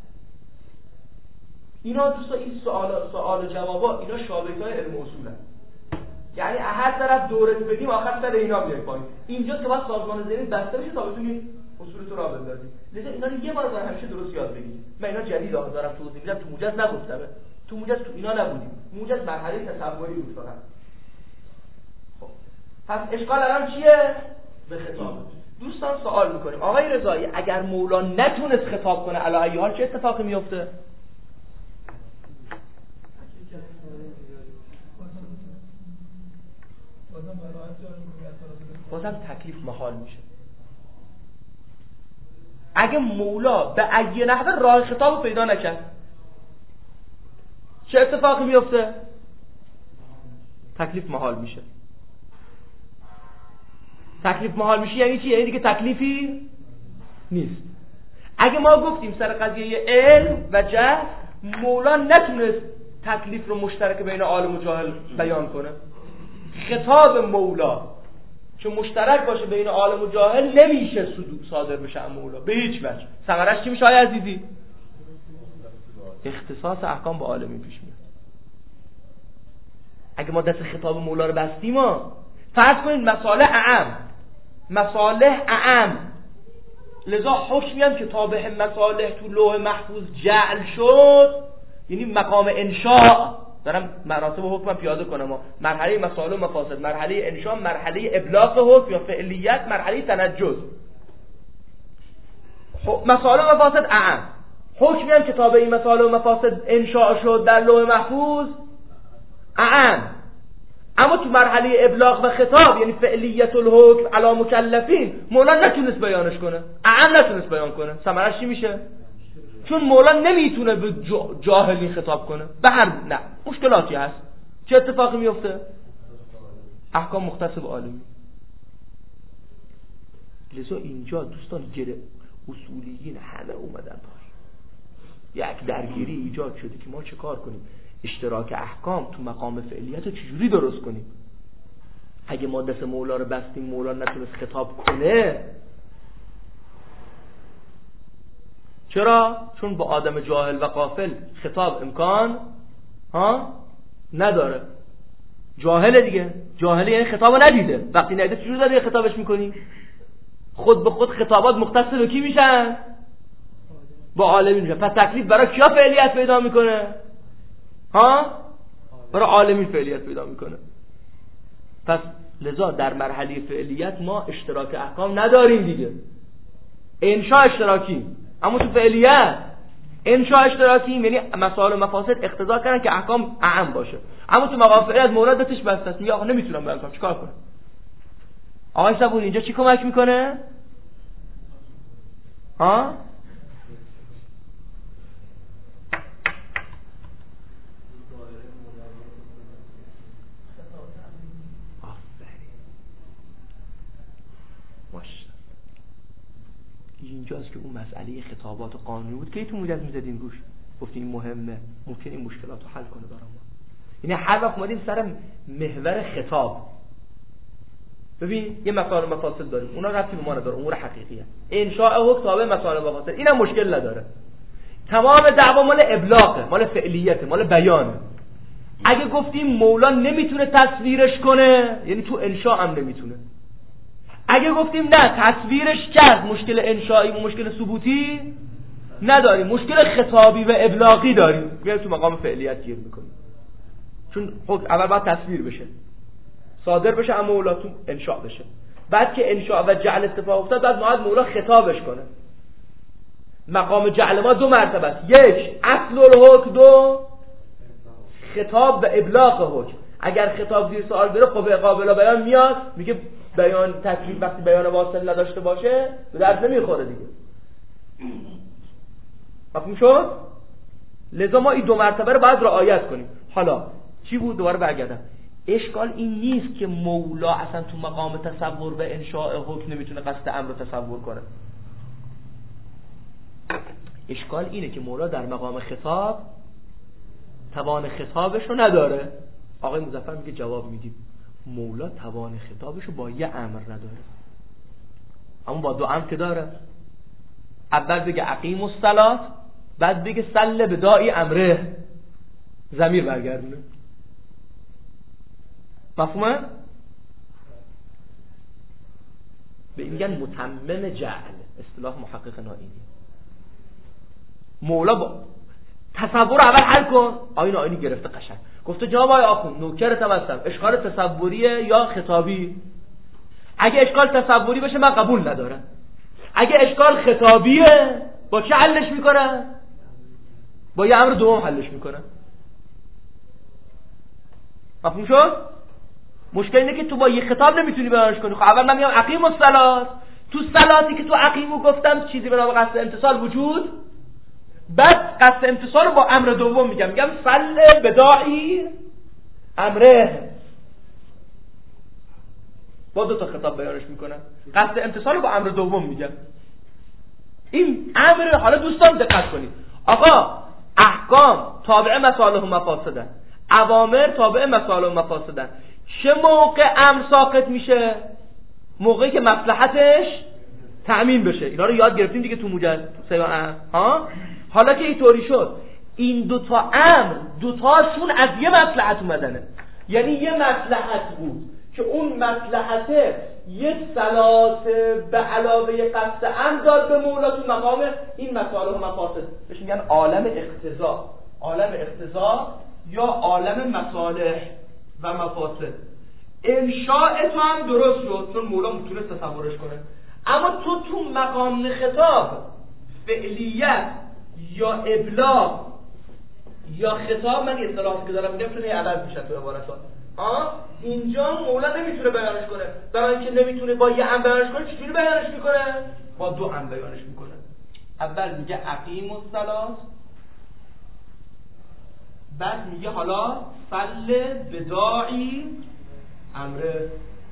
S1: اینا دوستا این سوال سوال و جوابا اینا شابه‌های علم اصولن، یعنی هر طرف دورت بدیم آخر سر اینا بیاید پایین. اینجا که باید سازمان ذهنی بسته بشه تا بتونید اصول تو را بندازید. لذا اینا رو یه بار برای همیشه درست یاد بگیرید. من اینا جدید آها دارم توضیح میدم، تو موجز نگفتم، تو موجز تو اینا نبودیم، موجز مرحله تصوری بود فقط. خب پس اشکال الان چیه؟ به خطاب. دوستان سوال میکنیم آقای رضایی اگر مولا نتونست خطاب کنه علی ای حال چه اتفاقی میفته؟ بازم تکلیف محال میشه. اگه مولا به ای نحوه راه خطاب پیدا نکرد چه اتفاقی میفته؟ تکلیف محال میشه. تکلیف محال میشه یعنی چی؟ یعنی دیگه تکلیفی نیست. اگه ما گفتیم سر قضیه علم و جهل مولا نتونست تکلیف رو مشترک بین عالم و جاهل بیان کنه، خطاب مولا که مشترک باشه بین عالم و جاهل نمیشه صادر بشه مولا به هیچ وجه. ثمرش چی میشه آقای عزیزی؟ اختصاص احکام با عالمی پیش میاد. اگه ما دست خطاب مولا رو بستیم ما فرض کنید مصالح اعم مصالح اعم لذا حکمی هم که تابع مصالح تو لوح محفوظ جعل شد، یعنی مقام انشاء دارم مراتب حکم پیاده کنم، مرحله مصالح و مفاسد، مرحله انشاء، مرحله ابلاغ حکم یا فعلیت، مرحله تنجز. مصالح و مفاسد اعم، حکمی هم که تابع این مصالح و مفاسد انشاء شد در لوح محفوظ اعم، اما تو مرحله ابلاغ و خطاب یعنی فعلیت الحکم علی مکلفین مولا نتونست بیانش کنه، اعم نتونست بیان کنه. ثمرش چی میشه؟ چون مولا نمیتونه به جاهلی خطاب کنه به هر نه مشکلاتی هست. چه اتفاقی میفته؟ احکام مختص به عالمی. لذا اینجا دوستان گره اصولیین همه اومدن پایین، یک درگیری ایجاد شده که ما چه کار کنیم؟ اشتراک احکام تو مقام فعلیت رو چجوری درست کنیم؟ اگه ما دست مولا رو بستیم مولا نتونست خطاب کنه، چرا؟ چون با آدم جاهل و غافل خطاب امکان ها نداره. جاهل دیگه، جاهل یعنی خطابو ندیده. وقتی ندیده چجوری داری خطابش میکنی؟ خود به خود خطابات مختص به کی میشن؟ با عالمی میشن. پس تکلیف برای کیا فعلیت پیدا میکنه؟ ها؟ برای عالمی فعلیت پیدا میکنه. پس لذا در مرحله فعلیت ما اشتراک احکام نداریم دیگه. انشاء اشتراکی، اما تو فعلیت انشاء اشتراکی یعنی مسائل و مفاسد اقتضا کردن که احکام اعم باشه، اما تو مقام فعلیت مورد بهش بسته است. میگه آقا نمیتونم بیان کنم، چیکار کنم؟ آقای صبوری اینجا چی کمک میکنه؟ ها؟ اینجاست که اون مسئله خطابات و قانونی بود که تو مجاز میزدیم روش، گفتیم این مهمه، ممکن این مشکلات رو حل کنه برام. یعنی هر وقت اومدیم سر محور خطاب، ببین یه مسائل و مفاسد داریم، اونا ربطی به ما نداره، امور حقیقیه. انشاء حکم تابع مسائل و مفاسد، اینم مشکل نداره. تمام دعوا مال ابلاغه، مال فعلیته، مال بیانه. اگه گفتیم مولا نمیتونه تصویرش کنه، یعنی تو انشاء هم نمیتونه. اگه گفتیم نه تصویرش کرد، مشکل انشایی و مشکل ثبوتی نداریم، مشکل خطابی و ابلاغی داریم، میایم تو مقام فعلیت گیر میکنیم. چون حکم اول باید تصویر بشه، صادر بشه، اما مولا تو انشاء بشه. بعد که انشاء و جعل اتفاق افتاد، بعد باید مولا خطابش کنه. مقام جعل ما دو مرتبه است، یک اصل الحکم، دو خطاب و ابلاغ حکم. اگر خطاب زیر سوال بره، خب قابل بیان میاد، میگه بیان تکلیف وقتی بیان واصل نداشته باشه به درد نمیخوره دیگه. مفهوم شد؟ لذا ما این دو مرتبه رو باید رعایت کنیم. حالا چی بود؟ دوباره برگردم. اشکال این نیست که مولا اصلا تو مقام تصور و انشاء حکم نمیتونه قصد امر رو تصور کنه. اشکال اینه که مولا در مقام خطاب توان خطابش رو نداره. آقای مظفر میگه جواب میدیم مولا توان خطابش رو با یه امر نداره، اما با دو امر که داره. اول بگه اقیم الصلاة، بعد بگه صل بداعی امره، ضمیر برگردونه. مفهومه؟ به این میگن متمم جعل، اصطلاح محقق نائینی. مولا با تصور اول حل کن. آیین آیینی گرفته قشنگ گفته جناب آقای آخوند نوکرتم هستم، اشکال تصوریه یا خطابی؟ اگه اشکال تصوری بشه من قبول ندارم. اگه اشکال خطابیه با چه حلش میکنه؟ با یه امر دوم حلش میکنه. مفهوم شد؟ مشکل اینه که تو با یه خطاب نمیتونی بیانش کنی. خب اول من میام اقیم الصلاة، تو صلاتی که تو اقیمو گفتم چیزی به نام قصد امتصال وجود، بعد قصد امتصال رو با امر دوم میگم، میگم صل بداعی امره، با دو تا خطاب بیانش میکنم. قصد امتصال رو با امر دوم میگم. این امر، حالا دوستان دقت کنید، آقا احکام تابع مصالح و مفاسدن، اوامر تابع مصالح و مفاسدن. چه موقع امر ساقط میشه؟ موقعی که مصلحتش تأمین بشه. اینا رو یاد گرفتیم دیگه تو مجلد ها. حالا که اینطوری شد، این دوتا امر دوتاشون از یه مصلحت اومدنه، یعنی یه مصلحت بود که اون مصلحته یه صلات به علاوه قصد امر داد به مولا تو مقام این مصالح و مفاسد. بهش میگن عالم اقتضا، عالم اقتضا یا عالم مصالح و مفاسد. انشاء تو هم درست شد چون مولا میتونست تصورش کنه، اما تو تو مقام خطاب فعلیت یا ابلاغ یا خطاب، من یه اصطلاحی که دارم میگم چون یه عدد میشه تو عبارتات، آه اینجا مولا نمیتونه بیانش کنه. برای اینکه نمیتونه با یه امر بیانش کنه، چجوری بیانش میکنه؟ با دو امر بیانش میکنه. اول میگه اقیم الصلاة، بعد میگه حالا صل بداعی امره.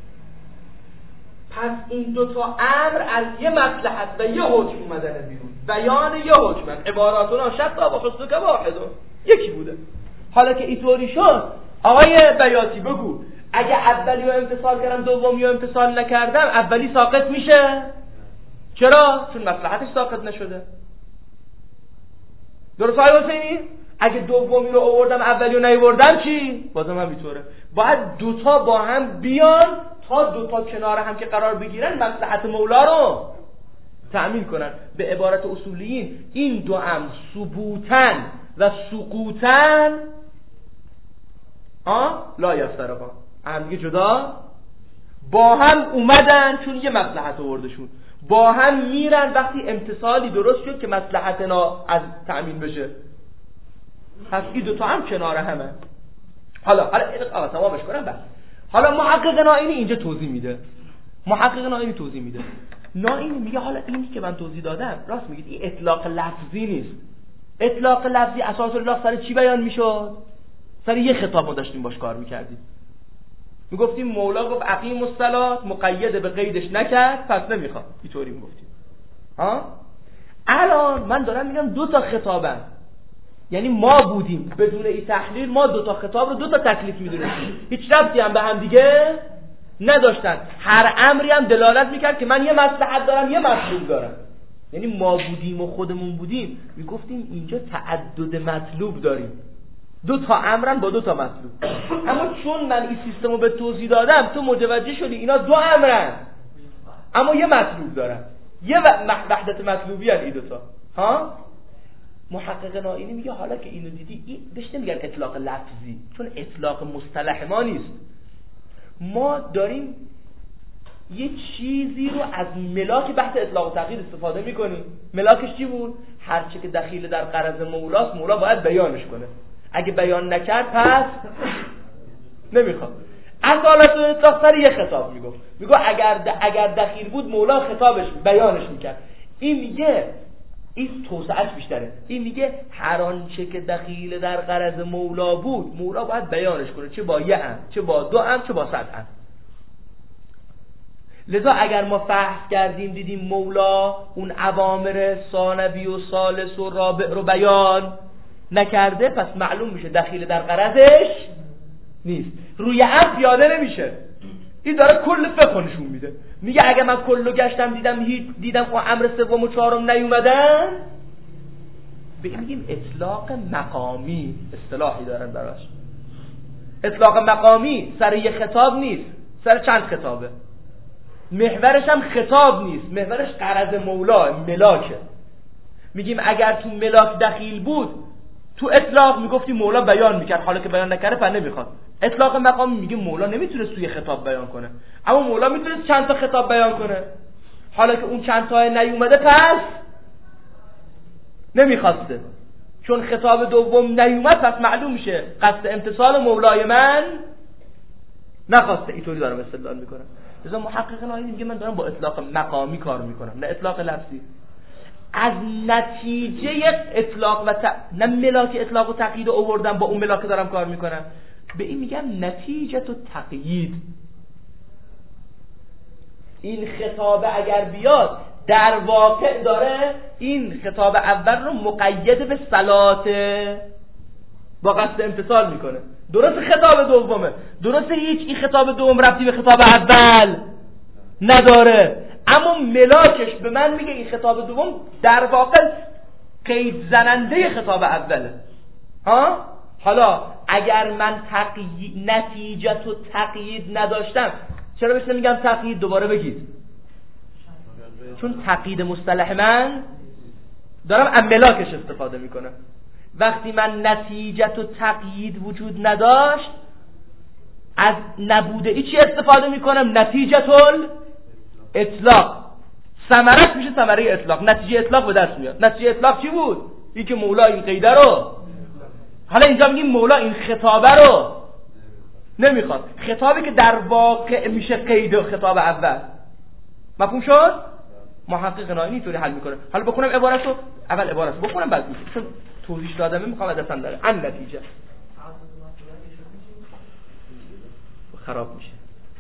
S1: پس این دوتا امر از یه مصلحت و یه حکم اومدن بیرون، بیان یه حکمن، عباراتون شتا و خصوص که واحدون یکی بوده. حالا که اینطوری شد، آقای بیاتی بگو اگه اولی رو امتصال کردم دومی رو امتصال نکردم، اولی ساقط میشه؟ چرا؟ چون مصلحتش ساقط نشده. درست های حسینی؟ اگه دومی رو آوردم اولی رو نیاوردم چی؟ بازم هم بیطوره. باید دوتا با هم بیان تا دوتا کنار هم که قرار بگیرن مصلحت مولا رو تأمین کنن. به عبارت اصولیین این دو امر ثبوتن و سقوطن آه لا یفترقان، هم دیگه جدا با هم اومدن چون یه مصلحت آوردشون، با هم میرن وقتی امتصالی درست شد که مصلحتنا از تأمین بشه. پس این دوتا هم کنار همه. حالا حالا آقا تمامش کنم بس. حالا محقق نائینی اینجا توضیح میده. محقق نائینی توضیح میده. نائینی میگه حالا اینی که من توضیح دادم راست میگید، این اطلاق لفظی نیست. اطلاق لفظی اساس الله سر چی بیان میشد؟ سر یه خطاب ما داشتیم باش کار میکردیم. میگفتیم مولا گفت اقیم الصلات، مقید به قیدش نکرد پس نمیخواد. اینطوری میگفتیم. ها؟ الان من دارم میگم دو تا خطابن. یعنی ما بودیم بدون این تحلیل ما دو تا خطاب رو دو تا تکلیف میدونستیم، هیچ ربطی هم به هم دیگه نداشتن. هر امری هم دلالت میکرد که من یه مصلحت دارم یه مطلوب دارم. یعنی ما بودیم و خودمون بودیم میگفتیم اینجا تعدد مطلوب داریم، دو تا امرن با دو تا مطلوب. اما چون من این سیستم رو به توضیح دادم تو متوجه شدی اینا دو امرن اما یه مطلوب دارن، یه وحدت مطلوبی هست این دوتا. ها؟ محقق نائینی میگه حالا که اینو دیدی، این بهش نمیگن اطلاق لفظی چون اطلاق مصطلح ما نیست. ما داریم یه چیزی رو از ملاک بحث اطلاق و تقیید استفاده میکنیم. ملاکش چی بود؟ هرچی که دخیل در غرض مولاست مولا باید بیانش کنه، اگه بیان نکرد پس نمیخواد. اصالت و اطلاق سر یه خطاب میگفت، میگه اگر د... اگر دخیل بود مولا خطابش بیانش میکرد. این میگه این توسعهش بیشتره. این میگه هر آنچه که دخیل در غرض مولا بود مولا باید بیانش کنه، چه با یه ام، چه با دو ام، چه با صد ام. لذا اگر ما فحص کردیم دیدیم مولا اون اوامر ثانوی و ثالث و رابع رو بیان نکرده پس معلوم میشه دخیل در غرضش نیست، روی ام پیاده نمیشه. این داره کل فقه نشون میده. میگه اگه من کلو گشتم دیدم هیچ دیدم اون امر سوم و چهارم نیومدن، به این میگیم اطلاق مقامی. اصطلاحی دارن براش. اطلاق مقامی سر یه خطاب نیست، سر چند خطابه. محورش هم خطاب نیست، محورش غرض مولا ملاکه. میگیم اگر تو ملاک دخیل بود تو اطلاق میگفتیم مولا بیان میکرد، حالا که بیان نکرده پر نمیخواد. اطلاق مقامی میگیم مولا نمیتونه توی خطاب بیان کنه، اما مولا میتونه چند تا خطاب بیان کنه، حالا که اون چند تا نیومده پس نمیخواسته. چون خطاب دوم نیومد پس معلوم میشه قصد امتصال مولای من نخواسته. اینطوری دارم استدلال میکنم. لذا محقق نائینی میگه من دارم با اطلاق مقامی کار میکنم نه اطلاق لفظی. از نتیجه اطلاق و ت... نه ملاک اطلاق و تقیید آوردم با اون ملاک دارم کار میکنم. به این میگم نتیجه تو تقیید. این خطاب اگر بیاد در واقع داره این خطاب اول رو مقید به صلات با قصد امتصال میکنه. درست خطاب دومه، درست هیچ این خطاب دوم ربطی به خطاب اول نداره، اما ملاکش به من میگه این خطاب دوم در واقع قید زننده خطاب اوله. ها؟ حالا اگر من تقیید نتیجه تو تقیید نداشتم چرا بهش نمیگم تقیید؟ دوباره بگید. چون تقیید مصطلح من دارم از ملاکش استفاده میکنم. وقتی من نتیجه تو تقیید وجود نداشت از نبوده ای چی استفاده میکنم؟ نتیجه تل اطلاق. ثمرش میشه ثمره اطلاق، نتیجه اطلاق به دست میاد. نتیجه اطلاق چی بود؟ این که مولا این قیده رو، حالا اینجا میگیم مولا این خطابه رو نمیخواد. خطابی که در واقع میشه قید خطاب اول. مفهوم شد؟ محقق نائینی اینطوری حل میکنه. حالا بخونم عبارتو، اول عبارتو بخونم بعد میگم، چون توضیح دادم میخوام از دستم داره. ان نتیجه خراب میشه.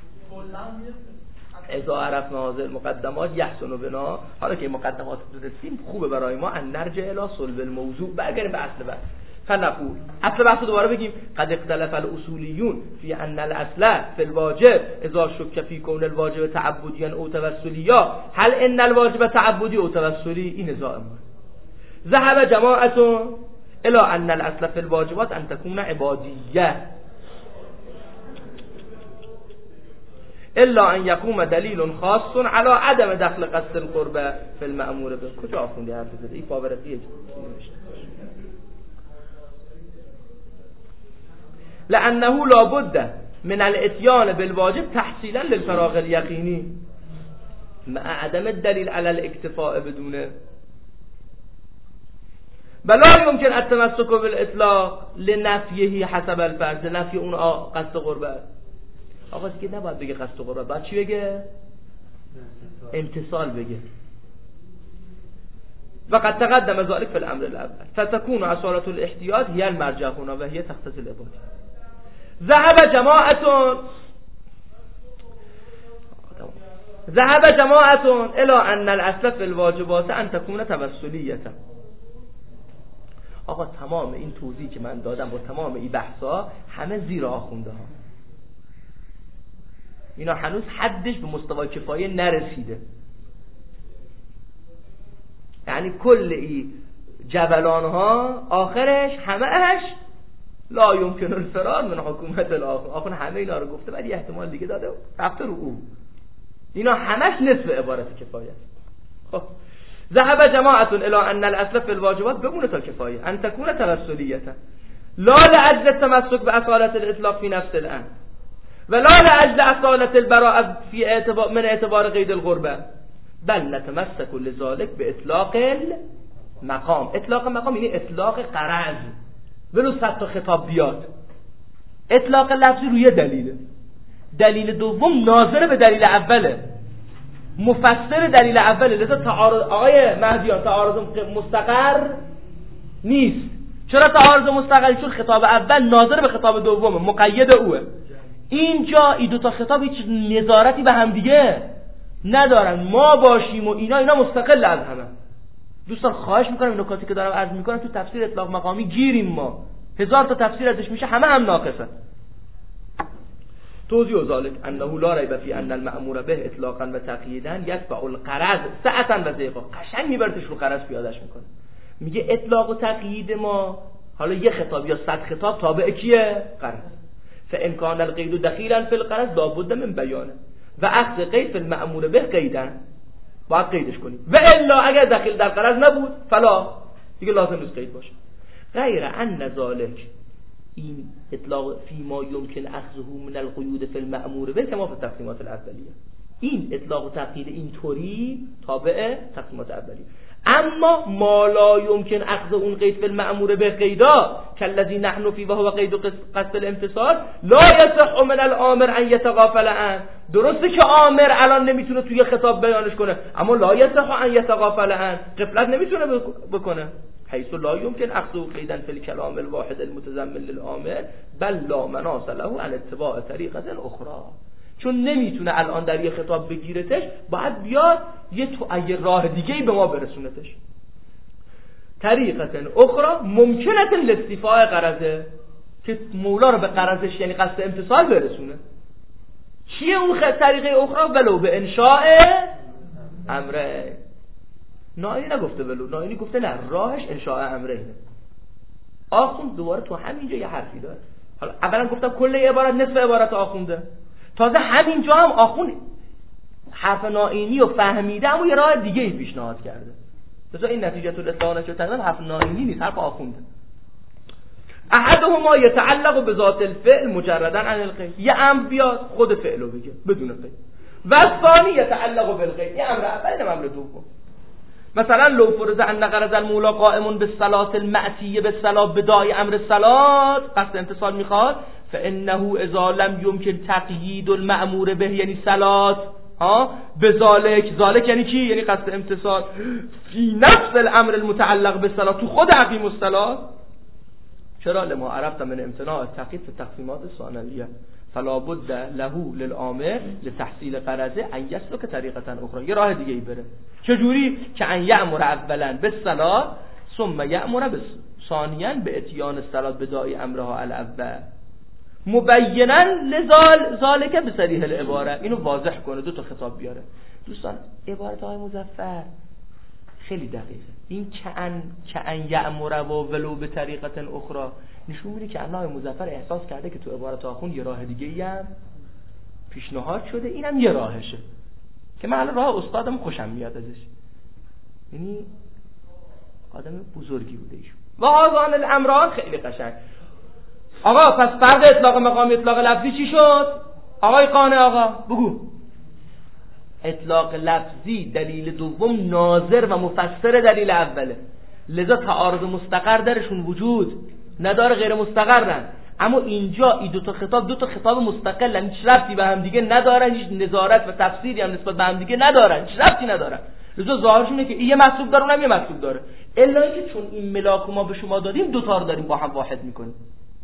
S1: اذا عرفنا هذه المقدمات یحسن بنا. حالا که مقدمات رسیم خوبه برای ما ان نرجع الی صلب الموضوع، برگردیم به اصل بحث. فنقول اصل بحث دوباره بگیم قد اختلف الاصولیون فی ان الاصل فی الواجب اذا شک فی کون الواجب تعبدیا او توسلیا هل ان الواجب تعبدی او توسلی. این نزاع ما. ذهب جماعت الى ان الاصل فی الواجبات ان تكون عبادیه الا ان يقوم دلیل خاص على عدم دخل قصد القربه فی المأمور به. کجا آخوندی حرف زده؟ این فاورقیه لانه لا بد من الاتیان بالواجب تحصیلا للفراغ الیقینی مع عدم الدلیل علی الاکتفاء بدونه. بلا ممکن التمسک بالاطلاق لنفیه حسب الفرض، نفی اون قصد قربت. آقا دیگه نباید بگه قصد قربت، باید چی بگه؟ امتصال بگه. وقد تقدم ذلك في الامر الاول فتكون اصالة الاحتياط هي المرجع هنا وهي تختص العباد. ذهب جماعة ذهب جماعة الى ان الاصل في الواجبات ان تكون توسلیه. آقا تمام این توضیحی که من دادم با تمام این بحثا همه زیر آخونده ها، اینا هنوز حدش به مستوای کفایه نرسیده. یعنی کل این جبلان ها آخرش همهش لا یمکن الفرار من حکومت الاخر. آخر همه اینا رو گفته ولی احتمال دیگه داده رفته رو او. اینا همش نصف عبارت کفایه. خب ذهب جماعت الى ان الاصل في الواجبات بمونه تا کفایه ان تكون توسلیه لا لاجل التمسك باصاله الاطلاق في نفس الامر ولا لاجل اصاله البراءه في اعتبار من اعتبار قید الغربه بل نتمسك لذلك باطلاق المقام. اطلاق مقام یعنی اطلاق غرض، ولو صد تا خطاب بیاد اطلاق لفظی روی دلیله. دلیل دوم ناظر به دلیل اوله، مفسر دلیل اوله. لذا تعارض آقای مهدیان تعارض مستقر نیست. چرا تعارض مستقر؟ چون خطاب اول ناظر به خطاب دومه، مقید اوه. اینجا این دو تا خطاب هیچ نظارتی به هم دیگه ندارن، ما باشیم و اینا اینا مستقل از همه. دوستان خواهش میکنم این نکاتی که دارم عرض میکنم تو تفسیر اطلاق مقامی گیریم، ما هزار تا تفسیر ازش میشه همه هم ناقصه. توضیح ذلك انه لا ریب فی ان المأمور به اطلاقا و تقییدا یتبع الغرض سعتا و ضیقا. قشنگ میبرتش رو غرض پیادهش میکنه، میگه اطلاق و تقیید ما حالا یه خطاب یا صد خطاب تابع کیه؟ غرض. فان کان القید دخیلا فی الغرض لابد من بیانه و اخذ قید فی المأمور به قیدا، باید قیدش کنیم. و الا اگر دخیل در غرض نبود فلا، دیگه لازم نیست قید باشه. غیر ان ذلك این اطلاق فی ما یمکن اخذه من القیود فی المأمور به کما فی تقسیمات الاولیه، این اطلاق و تقیید اینطوری تابع تقسیمات اولیه. اما ما لا یمکن اخذ اون قید فی المأمور به قیدا کالذی نحن فی و هو قید قصد الامتصال لا یصح من الامر ان یتغافل عنه. درسته که آمر الان نمیتونه توی خطاب بیانش کنه، اما لا یصح ان یتغافل عنه، غفلت نمیتونه بکنه. حيث لا يمكن أخذه قيدا في الكلام الواحد المتضمن للآمر بل لا مناص له عن اتباع طریقة أخرى. چون نمیتونه الان در یه خطاب بگیرتش، باید بیاد یه تو اگه راه دیگه‌ای به ما برسونتش. طریقة أخرى ممکنة لاستیفاء غرضه، که مولا رو به غرضش یعنی قصد امتصال برسونه. چیه اون خط طریقه اخرى؟ ولو به انشاء امره. نائینی نگفته ولو، نائینی گفته نه، راهش انشاء امره. آخوند دوباره تو همینجا یه حرفی داره. حالا اولا گفتم کل عبارت نصف عبارت آخونده، تازه همینجا هم آخوند حرف نائینی و فهمیده اما یه راه دیگه ای پیشنهاد کرده. مثلا این نتیجه تو لسانش رو تقریبا حرف نائینی نیست، حرف آخونده. احدهما يتعلق بذات الفعل مجردا عن القید، یه امر بیاد خود فعلو بگه بدون قید، و ثانی يتعلق بالقید، یه امر اول امر دوم. مثلا لو فرض ان غرض المولا قائم بالصلاه المعصیه بالصلاه بدای امر الصلاه، قصد امتصال میخواد، فانه اذا لم يمكن تقیید المأمور به یعنی صلاه ها بذالک، ذالک یعنی چی؟ یعنی قصد امتصال فی نفس الامر المتعلق بالصلاه، تو خود اقیم الصلاه. چرا؟ لما عرفت من امتناع التقیید في التقسیمات الثانویه فلا بد له للآمر لتحصیل غرضه ان یسلک طریقه اخرى، یه راه دیگه ای بره. چجوری؟ که ان یأمر اولا بالصلاه ثم یأمر ثانیا باتیان الصلاه بدای امرها الاول مبینا لذال ذالک بصریح العباره، اینو واضح کنه، دو تا خطاب بیاره. دوستان عبارت های مظفر خیلی دقیقه. این کأن کأن یأمر و ولو به طریقه اخرى نشون میده که الله مظفر احساس کرده که تو عبارت آخون یه راه دیگه‌ای هم پیشنهاد شده، اینم یه راهشه که من الان راه استادم خوشم میاد ازش، یعنی آدم بزرگی بوده ایشون. و هذان الامران خیلی قشنگ آقا پس فرق اطلاق مقامی اطلاق لفظی چی شد؟ آقای قانع آقا بگو. اطلاق لفظی دلیل دوم ناظر و مفسر دلیل اوله، لذا تعارض مستقر درشون وجود نداره، غیر مستقرن. اما اینجا این دو تا خطاب دو تا خطاب مستقلن، هیچ ربطی به هم دیگه ندارن، هیچ نظارت و تفسیری هم نسبت به هم دیگه ندارن، هیچ ربطی ندارن. لذا ظاهرشونه که این یه مطلوب داره اونم یه مطلوب داره، الا اینکه چون این ملاک ما به شما دادیم دو تا رو داریم با هم واحد میکنیم.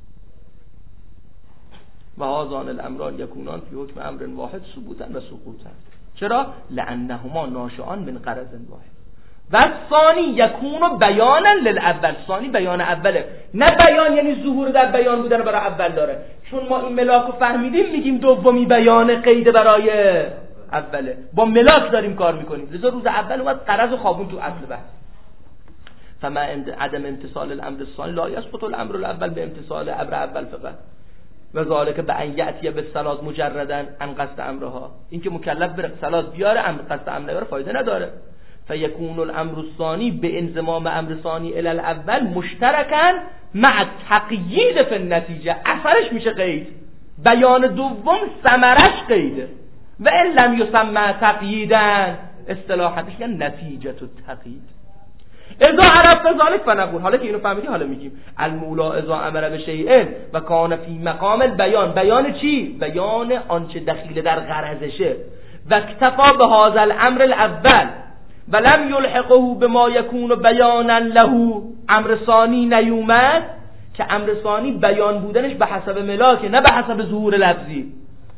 S1: و هذان الامران یکونان فی حکم امر واحد ثبوتا و سقوطا. چرا؟ لانهما ناشئان من غرض واحد. و ثانی یکون بیانا للاول، ثانی بیان اوله، نه بیان یعنی ظهور در بیان بودن برای اول داره. چون ما این ملاک رو فهمیدیم میگیم دومی بیان قید برای اوله، با ملاک داریم کار میکنیم. لذا روز اول اومد غرض و خوابون تو اصل بحث. فما عدم امتصال الامر الثانی لا يسقط الامر الاول به امتصال امر اول فقط. و ذالک به ان یاتی بالصلاه مجردا عن قصد امرها، این که مکلف بره صلات بیاره امر قصد امر بیاره فایده نداره. فیکون الامر الثانی به انضمام امر ثانی الی الاول مشترکا مع تقیید فی النتیجه، اثرش میشه قید، بیان دوم ثمرش قیده. و ان لم یسمى تقییدا اصطلاحا یعنی نتیجه التقیید. اذا عرفت ذلك فنقول، حالا که اینو فهمیدی حالا میگیم المولا اذا امر به شیء و کان فی مقام البیان، بیان چی؟ بیان آنچه دخیل در غرضشه. و اکتفا به هذا الامر الاول ولم یلحقه بما یکون بیانا له، امر ثانی نیومد که امر ثانی بیان بودنش به حسب ملاکه نه به حسب ظهور لفظی.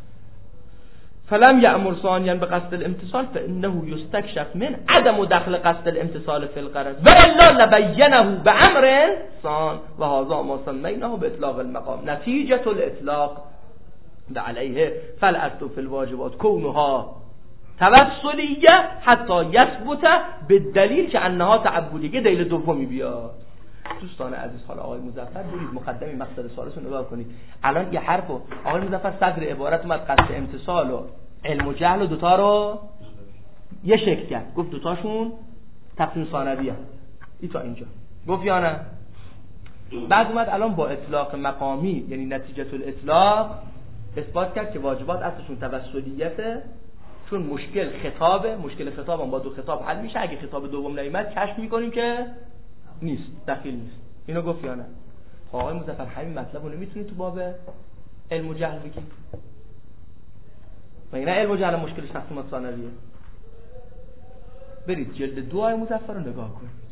S1: فلم یأمر ثانیا بقصد الامتصال فانه یستکشف من عدم دخل قصد الامتصال فی الغرض و الا لبینه بامر ثان و هذا ما سمیناه باطلاق المقام نتیجه الاطلاق و علیه فالاصل فی الواجبات کونها توسلیه حتی یثبت بالدلیل که انها تعبدیه. دلیل دومی بیاد. دوستان عزیز، حالا آقای مظفر برید مقدمه مقصد ثالث رو نگاه کنید. الان یه حرفو آقای مظفر صدر عبارت اومد قصد امتصال و علم و جهل و دوتا رو یه شکل کرد، گفت دوتاشون تقسیم ثانویه. این تا اینجا گفت یا نه؟ بعد اومد الان با اطلاق مقامی یعنی نتیجه الاطلاق اثبات کرد که واجبات اصلشون توسلیته، چون مشکل خطابه، مشکل خطاب هم با دو خطاب حل میشه. اگه خطاب دوم نیامد کشف میکنیم که نیست، دخیل نیست. اینو گفت یا نه؟ آقای مظفر همین مطلب رو نمیتونی تو باب علم و جهل بگی؟ و اینا علم و جهل مشکلش تقسیمات ثانویه. برید جلد دو آقای مظفر رو نگاه کنید.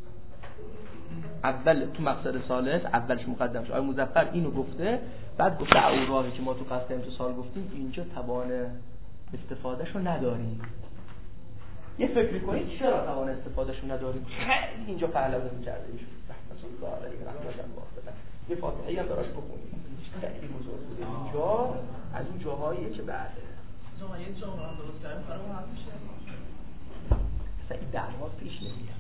S1: اول تو مقصد ثالث اولش مقدم شد آقای مظفر اینو گفته، بعد گفته اوراقی که ما تو قصد امتصال گفتیم اینجا توان استفادهشو نداریم. یه فکر کنید چرا توان استفادهشو نداریم؟ خیلی اینجا پهلوی می‌کرده ایشون رحمت الله علیه رحمت الله بدن. یه فاتحه‌ای هم براش بخونید. خیلی بزرگ بوده اینجا، از اون جاهاییه که بعده.
S4: شما یه جا هم درست کردن برای ما حرف میشه.
S1: اصلا این دعوا پیش نمیاد.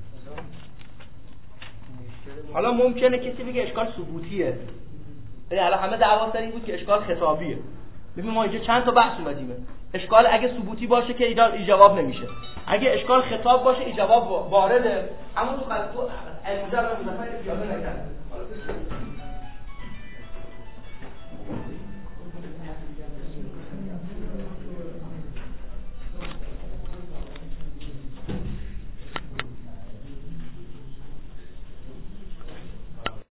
S1: حالا ممکنه کسی بگه اشکال ثبوتیه. الان همه دعوا سر این بود که اشکال خطابیه. ببین ما اینجا چند تا بحث اومدیمه. اشکال اگه ثبوتی باشه که این جواب نمیشه، اگه اشکال خطاب باشه این جواب وارده. اما تو قضیه المجرد مظفر پیاده نکرد.